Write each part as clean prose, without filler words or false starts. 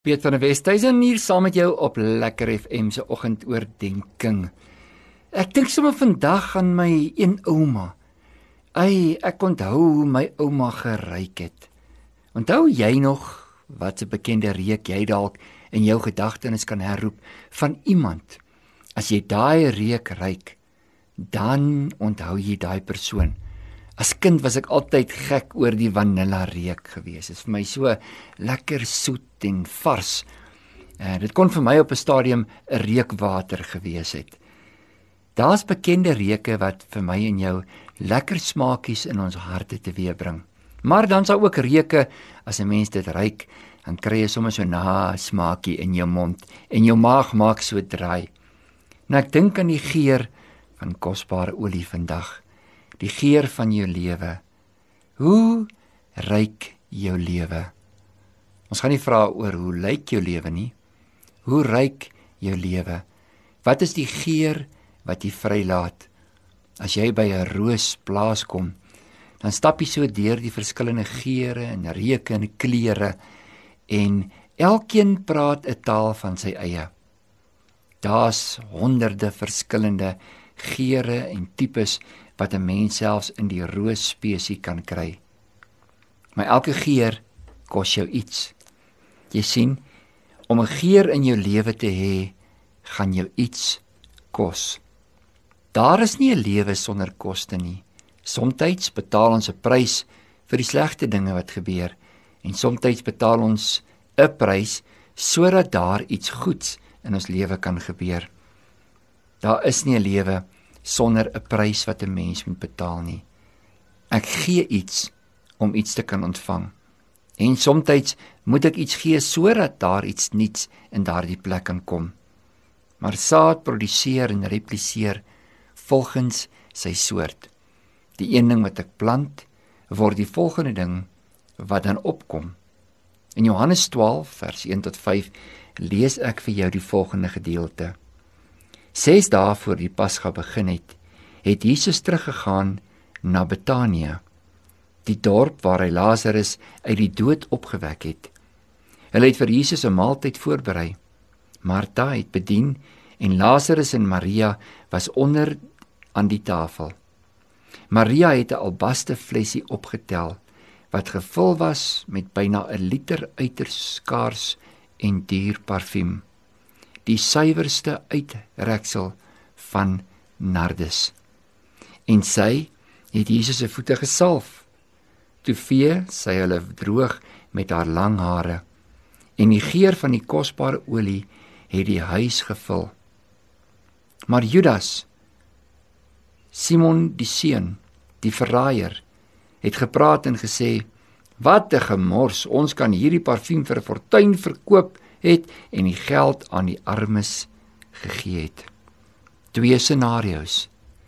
Piet van der Westhuizen hier saam met jou op Lekker FM se oggendoordenkings. Ek dink sommer vandag aan my een ouma. Ek onthou hoe my ouma geruik het. Onthou jy nog wat 'n bekende reuk jy dalk in jou gedagtenis kan herroep van iemand? As jy daai reuk ruik, dan onthou jy daai persoon. As kind was ek altyd gek oor die vanilla reuk gewees. Dit is vir my so lekker soet en vars. Dit kon vir my op 'n stadium 'n reukwater gewees het. Daar's bekende reuke wat vir my en jou lekker smaakies in ons harte teweegbring. Maar dan's daar ook reuke, as 'n mens dit ruik, dan kry jy sommer so 'n smaakie in jou mond en jou maag maak so draai. Nou ek dink aan die geur van kosbare olie vandag. Die geur van jou lewe. Hoe ruik jou lewe? Ons gaan nie vra oor hoe lyk jou lewe nie. Hoe ruik jou lewe? Wat is die geur wat jy vrylaat? As jy by 'n roosplaas kom, dan stap jy so deur die verskillende geure en reuke en kleure en elkeen praat 'n taal van sy eie. Daar's honderde verskillende geure en tipes wat 'n mens selfs in die roosspesie kan kry. Maar elke geur kos jou iets. Jy sien, om 'n geur in jou lewe te hê, gaan jou iets kos. Daar is nie 'n lewe sonder koste nie. Somstyds betaal ons 'n prys vir die slegte dinge wat gebeur en somstyds betaal ons 'n prys sodat daar iets goeds in ons lewe kan gebeur. Daar is nie 'n lewe sonder 'n prys wat 'n mens moet betaal nie. Ek gee iets om iets te kan ontvang. En somstyds moet ek iets gee sodat daar iets nuuts in daardie plek kan kom. Maar saad produseer en repliseer volgens sy soort. Die een ding wat ek plant, word die volgende ding wat dan opkom. In Johannes 12 vers 1 tot 5 lees ek vir jou die volgende gedeelte. 6 dae voor die Pasga begin het Jesus teruggegaan na Betanië, die dorp waar hy Lazarus uit die dood opgewek het. Hulle het vir Jesus 'n maaltyd voorberei. Martha het bedien en Lazarus en Maria was onder aan die tafel. Maria het 'n albaste flesie opgetel wat gevul was met byna 1 liter uiters skaars en duur parfuum, die suiwerste uitreksel van nardus. En sy het Jesus se voete gesalf. Toe vee sy hulle droog met haar lang hare, en die geur van die kosbare olie het die huis gevul. Maar Judas, Simon die seun, die verraaier, het gepraat en gesê, wat 'n gemors, ons kan hierdie parfuum vir 'n fortuin verkoop het en die geld aan die armes gegee het. 2 scenario's.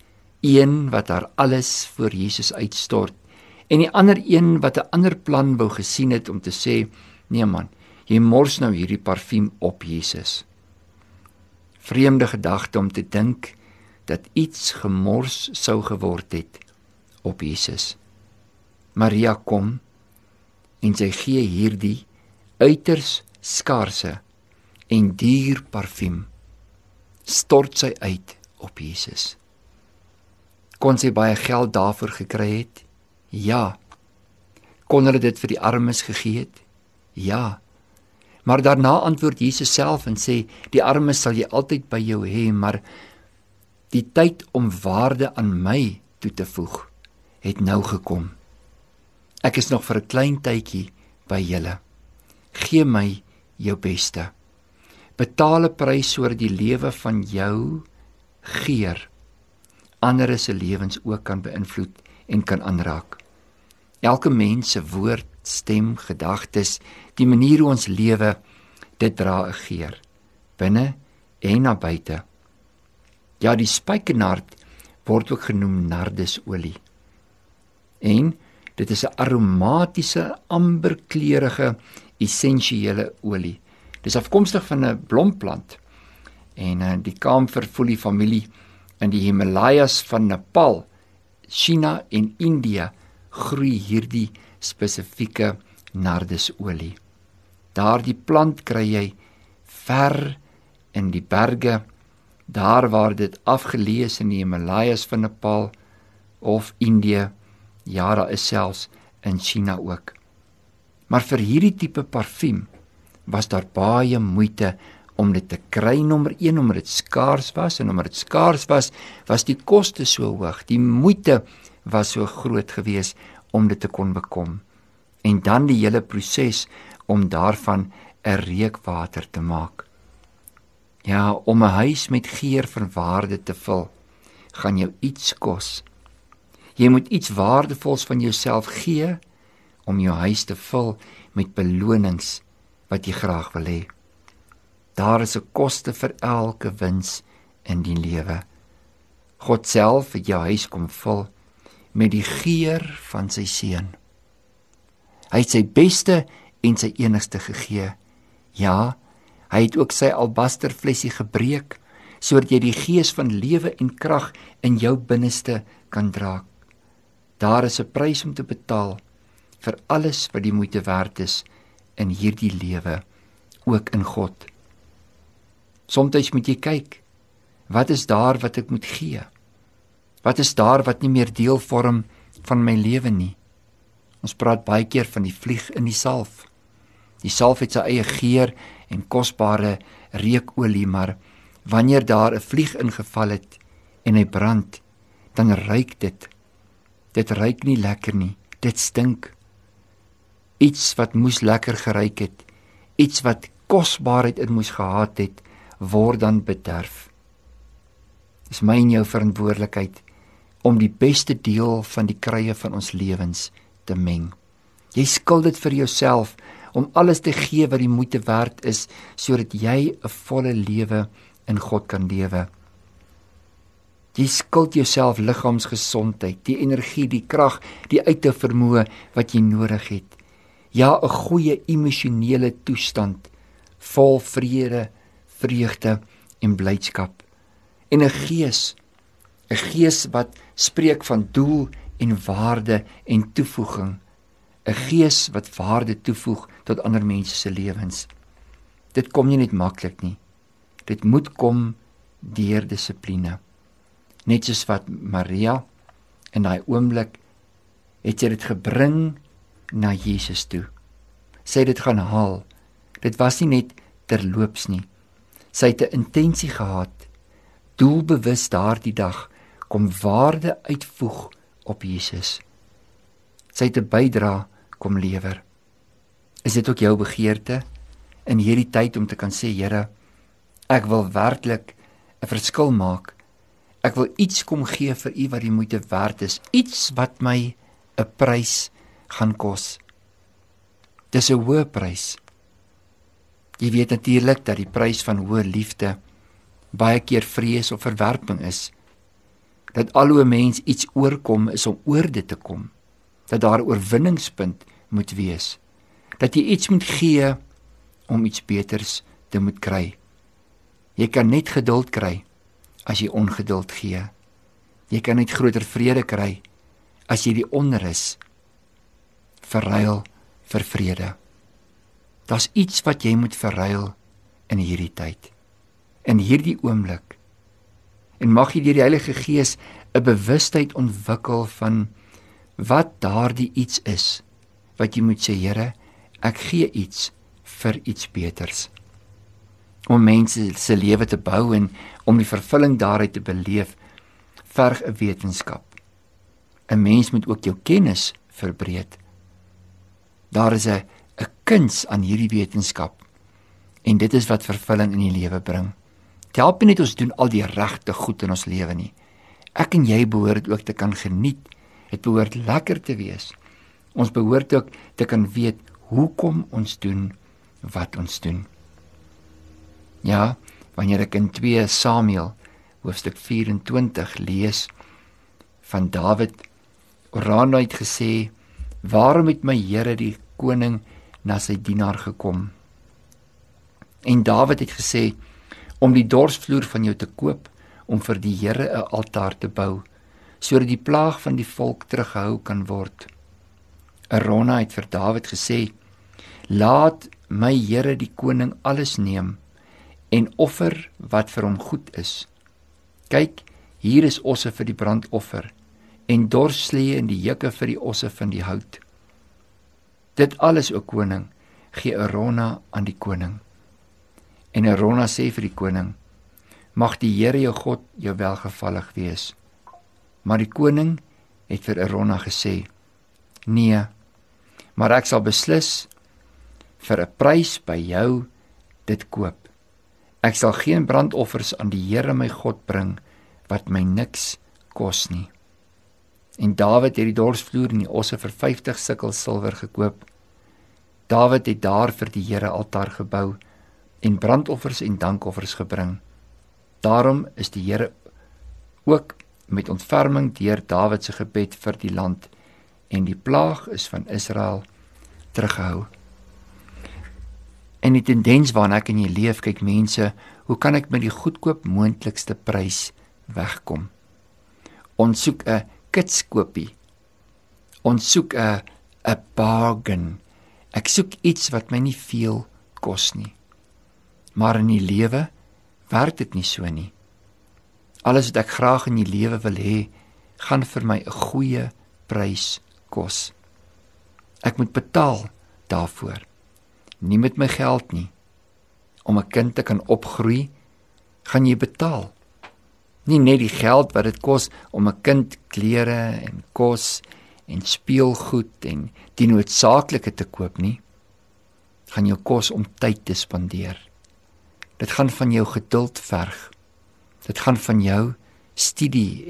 Een wat haar alles voor Jesus uitstort en die ander een wat 'n ander plan wou gesien het om te sê, nee man, jy mors nou hierdie parfuum op Jesus. Vreemde gedagte om te dink dat iets gemors sou geword het op Jesus. Maria kom en sy gee hierdie uiters skaarse en duur parfuum, stort sy uit op Jesus. Kon sy baie geld daarvoor gekry het? Ja. Kon hulle dit vir die armes gegee het? Ja. Maar daarna antwoord Jesus self en sê, die armes sal jy altyd by jou hê, maar die tyd om waarde aan my toe te voeg, het nou gekom. Ek is nog vir 'n klein tydjie by julle. Gee my jou beste. Betaal 'n prys sodat die lewe van jou geur ander se lewens ook kan beïnvloed en kan aanraak. Elke mens se woord, stem, gedagtes, die manier hoe ons lewe, dit dra 'n geur, binne en na buite. Ja, die spykenaard word ook genoem nardusolie. En dit is 'n aromatiese, amberkleurige, essensiële olie. Dis afkomstig van 'n blomplant. En die kamferfoelie familie in die Himalajas van Nepal, China en Indië groei hierdie spesifieke nardusolie. Daardie plant kry jy ver in die berge, daar waar dit afgelees in die Himalajas van Nepal of Indië, ja, daar is selfs in China ook. Maar vir hierdie tipe parfuum was daar baie moeite om dit te kry, nommer 1, omdat dit skaars was, en omdat dit skaars was, was die koste so hoog, die moeite was so groot geweest om dit te kon bekom. En dan die hele proses om daarvan 'n reukwater te maak. Ja, om 'n huis met geur van waarde te vul, gaan jou iets kos. Jy moet iets waardevols van jouself gee om jou huis te vul met belonings wat jy graag wil hê. Daar is 'n koste vir elke wins in die lewe. God self het jou huis kom vul met die geur van sy seun. Hy het sy beste en sy enigste gegee. Ja, hy het ook sy albasterflesie gebreek, sodat jy die gees van lewe en krag in jou binneste kan dra. Daar is 'n prys om te betaal vir alles wat die moeite werd is in hierdie lewe, ook in God. Soms moet jy kyk, wat is daar wat ek moet gee? Wat is daar wat nie meer deel vorm van my lewe nie? Ons praat baie keer van die vlieg in die salf. Die salf het sy eie geur en kosbare reukolie, maar wanneer daar 'n vlieg ingeval het en hy brand, dan ruik dit. Dit ruik nie lekker nie, dit stink. Iets wat moes lekker geruik het, iets wat kosbaarheid in moes gehad het, word dan bederf. Dis my en jou verantwoordelikheid om die beste deel van die kruie van ons lewens te meng. Jy skuld dit vir jouself om alles te gee wat die moeite werd is, sodat jy 'n volle lewe in God kan lewe. Jy skuld jouself liggaamsgesondheid, die energie, die krag, die uithou vermoë wat jy nodig het. Ja, 'n goeie emosionele toestand, vol vrede, vreugde en blydskap. En 'n gees wat spreek van doel en waarde en toevoeging. 'n Gees wat waarde toevoeg tot ander mense se lewens. Dit kom nie net maklik nie. Dit moet kom deur dissipline. Net soos wat Maria in daai oomblik het sy dit gebring na Jesus toe. Sy het dit gaan haal. Dit was nie net terloops nie. Sy het 'n intensie gehad. Doelbewus daardie dag kom waarde uitvoeg op Jesus. Sy het 'n bydra kom lewer. Is dit ook jou begeerte in hierdie tyd om te kan sê, Here, ek wil werklik 'n verskil maak. Ek wil iets kom gee vir U wat die moeite werd is, iets wat my 'n prys gaan kos. Dis 'n hoë prys. Jy weet natuurlik dat die prys van hoë liefde baie keer vrees of verwerping is. Dat al hoe 'n mens iets oorkom is om oor dit te kom. Dat daar 'n oorwinningspunt moet wees. Dat jy iets moet gee om iets beters te moet kry. Jy kan net geduld kry as jy ongeduld gee. Jy kan net groter vrede kry as jy die onrus verruil vir vrede. Daar's iets wat jy moet verruil in hierdie tyd, in hierdie oomblik. En mag jy deur die Heilige Gees 'n bewustheid ontwikkel van wat daardie iets is, wat jy moet sê, Here, ek gee iets vir iets beters. Om mense se lewe te bou en om die vervulling daaruit te beleef, verg 'n wetenskap. 'n Mens moet ook jou kennis verbreed. Daar is 'n kuns aan hierdie wetenskap, en dit is wat vervulling in die lewe bring. Dit help nie net ons doen al die regte goed in ons lewe nie. Ek en jy behoort ook te kan geniet. Dit behoort lekker te wees. Ons behoort ook te kan weet hoekom ons doen wat ons doen. Ja, wanneer ek in 2 Samuel hoofstuk 24 lees van Dawid, Orana het gesê, waarom het my Here die koning na sy dienaar gekom? En Dawid het gesê, om die dorsvloer van jou te koop, om vir die Here 'n altaar te bou, sodat die plaag van die volk teruggehou kan word. Orana het vir Dawid gesê, laat my Here die koning alles neem en offer wat vir hom goed is. Kyk, hier is osse vir die brandoffer en dorslee en die jukke vir die osse van die hout. Dit alles, o koning, gee Arauna aan die koning. En Arauna sê vir die koning, mag die Here jou God jou welgevallig wees. Maar die koning het vir Arauna gesê, nee, maar ek sal beslis vir 'n prys by jou dit koop. Ek sal geen brandoffers aan die Here my God bring, wat my niks kos nie. En Dawid het die dorsvloer en die osse vir 50 sikkel silwer gekoop. Dawid het daar vir die Here altaar gebou en brandoffers en dankoffers gebring. Daarom is die Here ook met ontferming deur Dawid se gebed vir die land en die plaag is van Israel teruggehou. En die tendens waarna ek in jy leef, kyk mense, hoe kan ek met die goedkoop moontlikste prys wegkom? Ons soek 'n kitskoopie. Ons soek 'n bargain. Ek soek iets wat my nie veel kos nie. Maar in die lewe werk dit nie so nie. Alles wat ek graag in die lewe wil hê, gaan vir my 'n goeie prys kos. Ek moet betaal daarvoor. Nie met my geld nie. Om 'n kind te kan opgroei, gaan jy betaal. Nie net die geld wat dit kos om 'n kind klere en kos en speelgoed en die noodsaaklike te koop nie. Gaan jou kos om tyd te spandeer. Dit gaan van jou geduld verg. Dit gaan van jou studie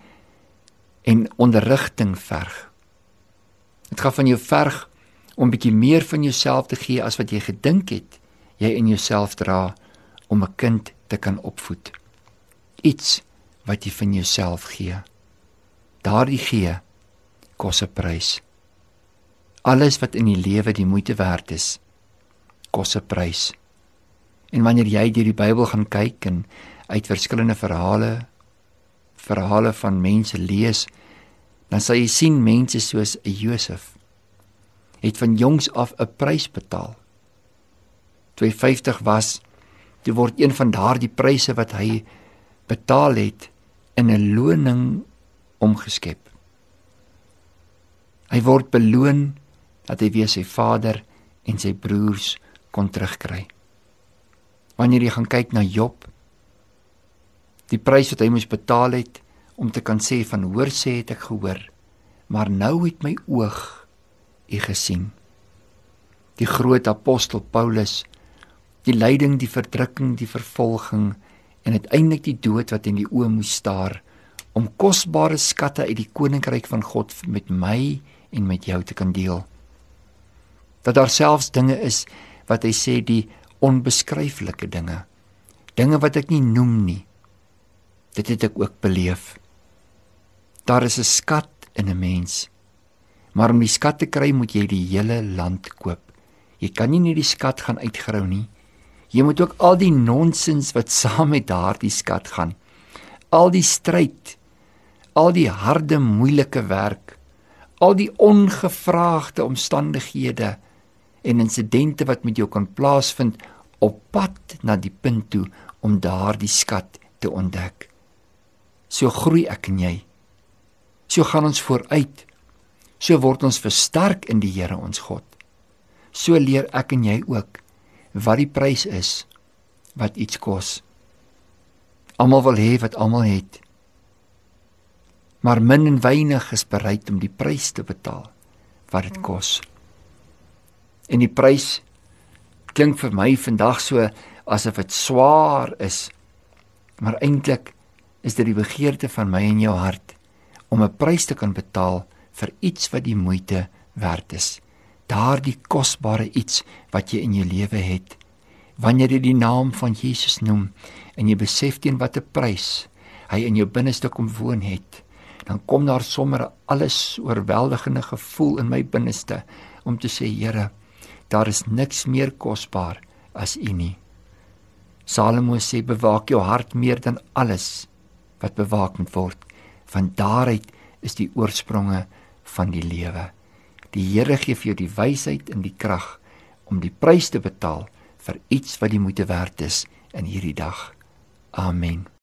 en onderrigting verg. Dit gaan van jou verg om bietjie meer van jouself te gee as wat jy gedink het jy in jouself dra om 'n kind te kan opvoed. Iets wat jy van jouself gee. Daardie gee kos 'n prys. Alles wat in die lewe die moeite werd is, kos 'n prys. En wanneer jy deur die Bybel gaan kyk en uit verskillende verhale van mense lees, dan sal jy sien mense soos Josef het van jongs af 'n prys betaal. Toe hy 50 was, toe word een van daardie pryse wat hy betaal het in 'n loning omgeskep. Hy word beloon dat hy weer sy vader en sy broers kon terugkry. Wanneer jy gaan kyk na Job, die prys wat hy moes betaal het om te kan sê van hoor sê het ek gehoor, maar nou het my oog U gesien. Die groot apostel Paulus, die lyding, die verdrukking, die vervolging en uiteindelik die dood wat in die oë moes staar, om kosbare skatte uit die koninkryk van God met my en met jou te kan deel. Dat daar selfs dinge is wat hy sê die onbeskryflike dinge, dinge wat ek nie noem nie, dit het ek ook beleef. Daar is 'n skat in 'n mens, maar om die skat te kry moet jy die hele land koop. Jy kan nie net die skat gaan uitgrou nie. Jy moet ook al die nonsens wat saam met daardie skat gaan, al die stryd, al die harde, moeilike werk, al die ongevraagde omstandighede en insidente wat met jou kan plaasvind op pad na die punt toe om daardie skat te ontdek. So groei ek en jy. So gaan ons vooruit. So word ons versterk in die Here ons God. So leer ek en jy ook wat die prys is wat iets kos. Almal wil hê wat almal het, maar min en weinig is bereid om die prys te betaal wat dit kos. En die prys klink vir my vandag so asof dit swaar is, maar eintlik is dit die begeerte van my en jou hart om 'n prys te kan betaal vir iets wat die moeite werd is. Daardie kosbare iets wat jy in jou lewe het. Wanneer jy die naam van Jesus noem en jy besef teen watter prys hy in jou binneste kom woon het, dan kom daar sommer 'n alles oorweldigende gevoel in my binneste om te sê, Here, daar is niks meer kosbaar as U nie. Salomo sê, bewaak jou hart meer dan alles wat bewaak moet word. Van daaruit is die oorspronge van die lewe. Die Here gee vir jou die wysheid en die krag om die prys te betaal vir iets wat die moeite werd is in hierdie dag. Amen.